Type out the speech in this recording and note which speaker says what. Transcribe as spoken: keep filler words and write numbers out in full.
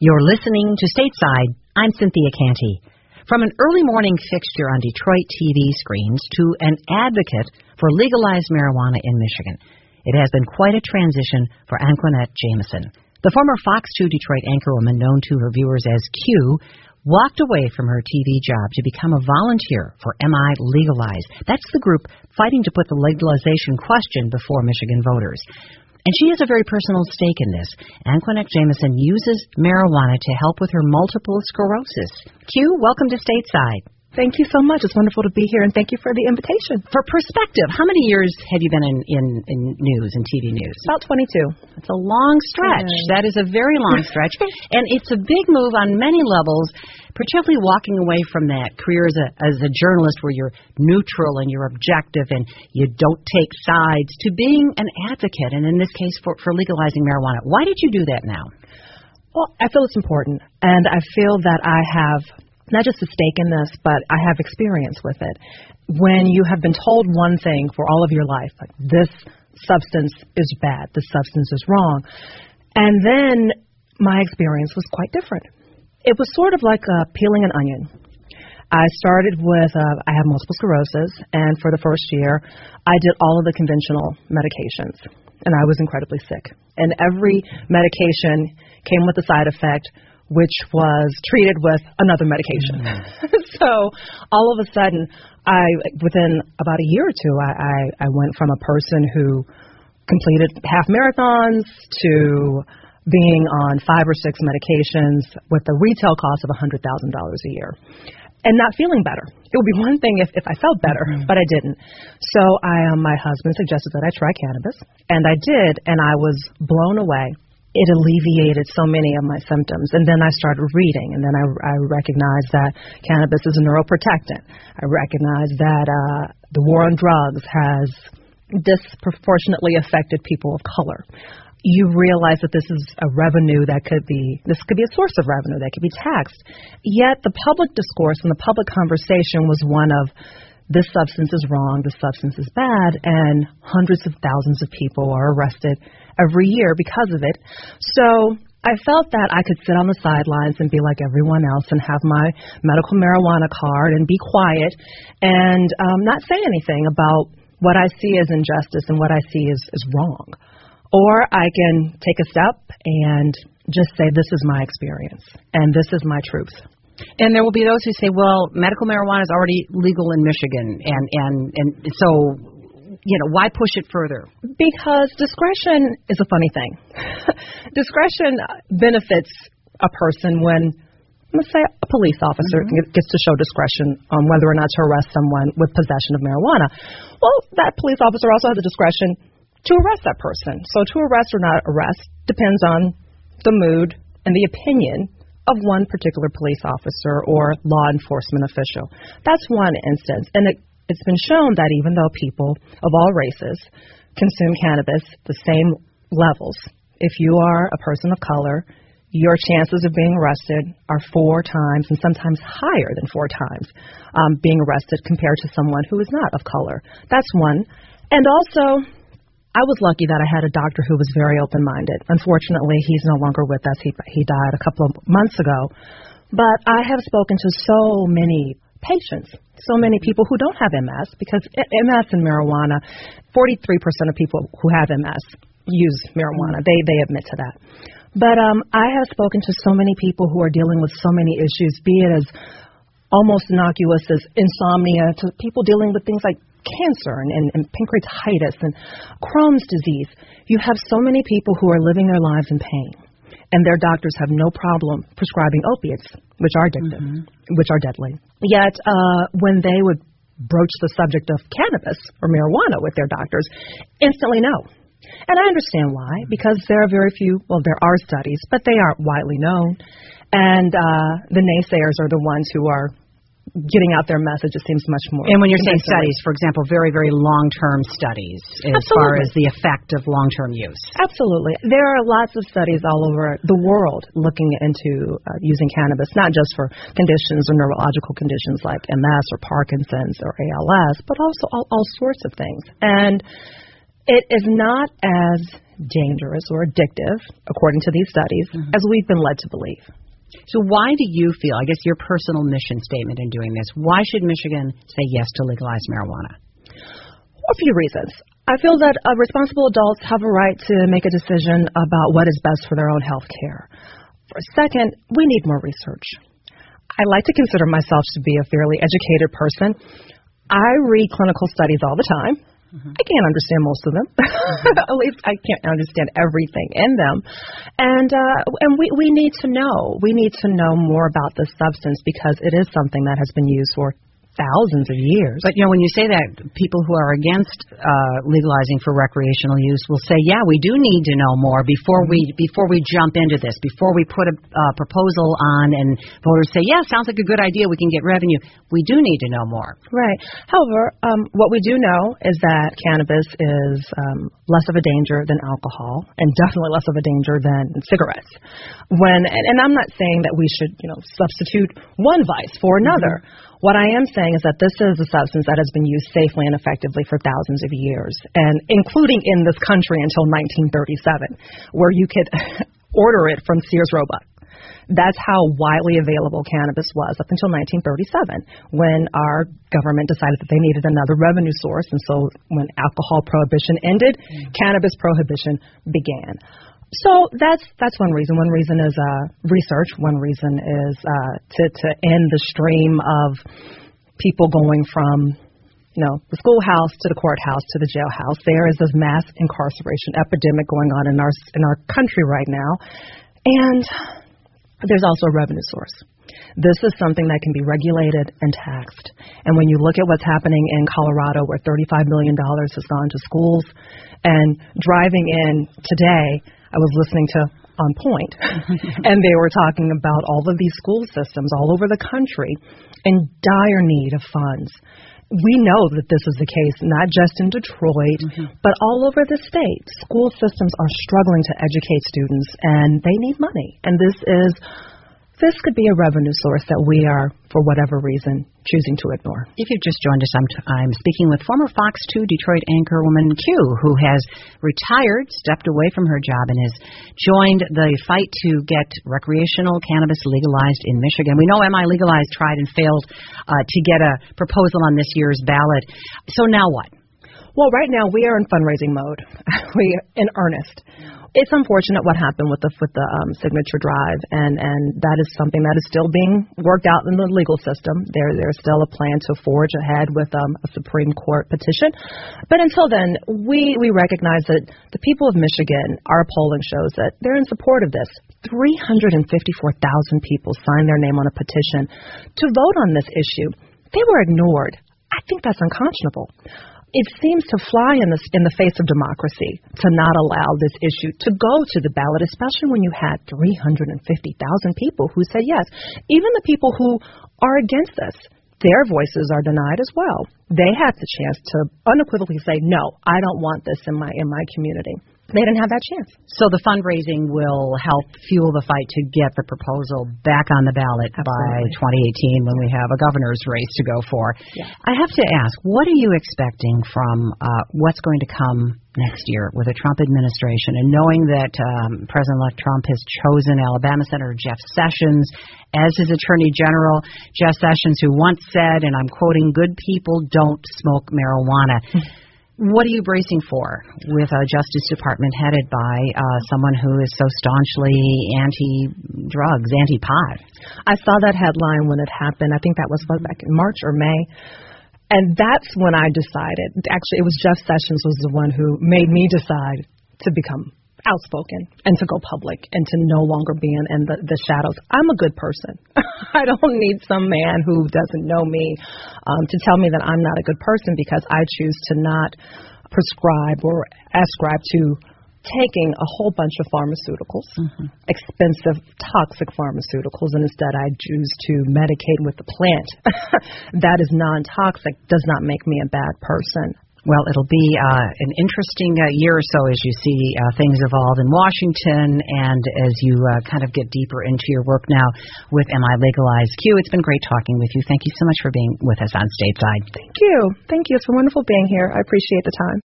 Speaker 1: You're listening to Stateside. I'm Cynthia Canty. From an early morning fixture on Detroit T V screens to an advocate for legalized marijuana in Michigan, it has been quite a transition for Anquanette Jamison. The former Fox two Detroit anchorwoman, known to her viewers as Q, walked away from her T V job to become a volunteer for M I Legalize. That's the group fighting to put the legalization question before Michigan voters. And she has a very personal stake in this. Anquanette Jamison uses marijuana to help with her multiple sclerosis. Q, welcome to Stateside.
Speaker 2: Thank you so much. It's wonderful to be here, and thank you for the invitation.
Speaker 1: For perspective, how many years have you been in, in, in news and T V news?
Speaker 2: About twenty-two.
Speaker 1: It's a long stretch. Mm. That is a very long stretch. And it's a big move on many levels, particularly walking away from that career as a, as a journalist where you're neutral and you're objective and you don't take sides, to being an advocate, and in this case for, for legalizing marijuana. Why did you do that now?
Speaker 2: Well, I feel it's important, and I feel that I have not just a stake in this, but I have experience with it. When you have been told one thing for all of your life, like this substance is bad, this substance is wrong, and then my experience was quite different. It was sort of like uh, peeling an onion. I started with, uh, I have multiple sclerosis, and for the first year, I did all of the conventional medications, and I was incredibly sick. And every medication came with a side effect, which was treated with another medication. Mm-hmm. So all of a sudden, I within about a year or two, I, I, I went from a person who completed half marathons to being on five or six medications with a retail cost of one hundred thousand dollars a year and not feeling better. It would be one thing if, if I felt better, mm-hmm. but I didn't. So I, um, my husband suggested that I try cannabis, and I did, and I was blown away. It alleviated so many of my symptoms. And then I started reading, and then I, I recognized that cannabis is a neuroprotectant. I recognized that uh, the war on drugs has disproportionately affected people of color. You realize that this is a revenue that could be, this could be a source of revenue that could be taxed. Yet the public discourse and the public conversation was one of, this substance is wrong, this substance is bad, and hundreds of thousands of people are arrested every year because of it. So I felt that I could sit on the sidelines and be like everyone else and have my medical marijuana card and be quiet and um, not say anything about what I see as injustice and what I see as, as wrong. Or I can take a step and just say, this is my experience and this is my truth.
Speaker 1: And there will be those who say, well, medical marijuana is already legal in Michigan, and, and, and so, you know, why push it further?
Speaker 2: Because discretion is a funny thing. Discretion benefits a person when, let's say, a police officer mm-hmm. gets to show discretion on whether or not to arrest someone with possession of marijuana. Well, that police officer also has the discretion to arrest that person. So to arrest or not arrest depends on the mood and the opinion of one particular police officer or law enforcement official. That's one instance. And it, it's been shown that even though people of all races consume cannabis the same levels, if you are a person of color, your chances of being arrested are four times and sometimes higher than four times um, being arrested compared to someone who is not of color. That's one. And also, I was lucky that I had a doctor who was very open-minded. Unfortunately, he's no longer with us. He, he died a couple of months ago. But I have spoken to so many patients, so many people who don't have M S, because M S and marijuana, forty-three percent of people who have M S use marijuana. They, they admit to that. But um, I have spoken to so many people who are dealing with so many issues, be it as almost innocuous as insomnia to people dealing with things like cancer and, and, and pancreatitis and Crohn's disease. You have so many people who are living their lives in pain, and their doctors have no problem prescribing opiates, which are addictive, mm-hmm. which are deadly. Yet uh, when they would broach the subject of cannabis or marijuana with their doctors, instantly no. And I understand why, because there are very few, well, there are studies, but they aren't widely known. And uh, the naysayers are the ones who are getting out their message, it seems much more.
Speaker 1: And when you're saying studies, for example, very, very long-term studies as
Speaker 2: Absolutely.
Speaker 1: far as the effect of long-term use.
Speaker 2: Absolutely. There are lots of studies all over the world looking into uh, using cannabis, not just for conditions or neurological conditions like M S or Parkinson's or A L S, but also all, all sorts of things. And it is not as dangerous or addictive, according to these studies, mm-hmm. as we've been led to believe.
Speaker 1: So why do you feel, I guess your personal mission statement in doing this, why should Michigan say yes to legalize marijuana?
Speaker 2: A few reasons. I feel that uh, responsible adults have a right to make a decision about what is best for their own health care. For a second, we need more research. I like to consider myself to be a fairly educated person. I read clinical studies all the time. Mm-hmm. I can't understand most of them. Mm-hmm. At least I can't understand everything in them. And uh, and we, we need to know. We need to know more about this substance because it is something that has been used for thousands of years.
Speaker 1: But, you know, when you say that, people who are against uh, legalizing for recreational use will say, yeah, we do need to know more before we before we jump into this, before we put a uh, proposal on and voters say, yeah, sounds like a good idea, we can get revenue. We do need to know more.
Speaker 2: Right. However, um, what we do know is that cannabis is um, less of a danger than alcohol and definitely less of a danger than cigarettes. When and, and I'm not saying that we should, you know, substitute one vice for another. Mm-hmm. What I am saying is that this is a substance that has been used safely and effectively for thousands of years, and including in this country until nineteen thirty-seven, where you could order it from Sears Roebuck. That's how widely available cannabis was up until nineteen thirty-seven, when our government decided that they needed another revenue source, and so when alcohol prohibition ended, mm-hmm. cannabis prohibition began. So that's that's one reason. One reason is uh, research. One reason is uh, to to end the stream of people going from, you know, the schoolhouse to the courthouse to the jailhouse. There is this mass incarceration epidemic going on in our in our country right now, and there's also a revenue source. This is something that can be regulated and taxed. And when you look at what's happening in Colorado, where thirty-five million dollars has gone to schools, and driving in today, I was listening to On Point, and they were talking about all of these school systems all over the country in dire need of funds. We know that this is the case, not just in Detroit, mm-hmm. but all over the state. School systems are struggling to educate students, and they need money. And this is This could be a revenue source that we are, for whatever reason, choosing to ignore. If
Speaker 1: you've just joined us, I'm, t- I'm speaking with former Fox two Detroit anchorwoman Q, who has retired, stepped away from her job, and has joined the fight to get recreational cannabis legalized in Michigan. We know M I Legalized tried and failed uh, to get a proposal on this year's ballot. So now what?
Speaker 2: Well, right now we are in fundraising mode. We are in earnest. It's unfortunate what happened with the with the um, signature drive, and, and that is something that is still being worked out in the legal system. There there's still a plan to forge ahead with um, a Supreme Court petition. But until then, we, we recognize that the people of Michigan, our polling shows that they're in support of this. three hundred fifty-four thousand people signed their name on a petition to vote on this issue. They were ignored. I think that's unconscionable. It seems to fly in the, in the face of democracy to not allow this issue to go to the ballot, especially when you had three hundred fifty thousand people who said yes. Even the people who are against this, their voices are denied as well. They had the chance to unequivocally say, no, I don't want this in my in my community. They didn't have that chance.
Speaker 1: So the fundraising will help fuel the fight to get the proposal back on the ballot Absolutely. By twenty eighteen when we have a governor's race to go for.
Speaker 2: Yeah.
Speaker 1: I have to ask, what are you expecting from uh, what's going to come next year with a Trump administration, and knowing that um, President-elect Trump has chosen Alabama Senator Jeff Sessions as his Attorney General, Jeff Sessions, who once said, and I'm quoting, "Good people don't smoke marijuana." What are you bracing for with a Justice Department headed by uh, someone who is so staunchly anti-drugs, anti-pot?
Speaker 2: I saw that headline when it happened. I think that was back in March or May. And that's when I decided, actually it was Jeff Sessions was the one who made me decide to become outspoken and to go public and to no longer be in, in the, the shadows. I'm a good person. I don't need some man who doesn't know me um, to tell me that I'm not a good person, because I choose to not prescribe or ascribe to taking a whole bunch of pharmaceuticals, mm-hmm. expensive, toxic pharmaceuticals, and instead I choose to medicate with the plant that is non-toxic. Does not make me a bad person.
Speaker 1: Well, it'll be uh, an interesting uh, year or so as you see uh, things evolve in Washington, and as you uh, kind of get deeper into your work now with M I Legalized. Q, it's been great talking with you. Thank you so much for being with us on Stateside.
Speaker 2: Thank you. Thank you. It's been wonderful being here. I appreciate the time.